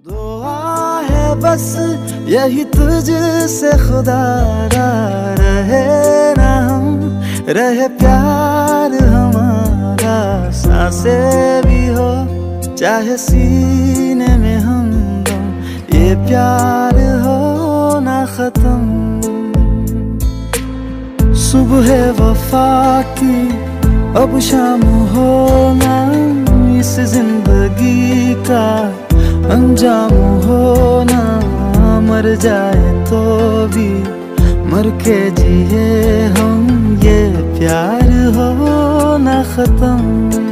दुआ है बस यही तुझसे खुदा, रहे ना हम, रहे प्यार हमारा। सांसें भी हो चाहे सीने में हमदम, ये प्यार हो ना खत्म। सुबह वफा की अब शाम होना, इस जिंदगी का अंजाम होना। मर जाए तो भी मर के जिए हम, ये प्यार हो ना खत्म।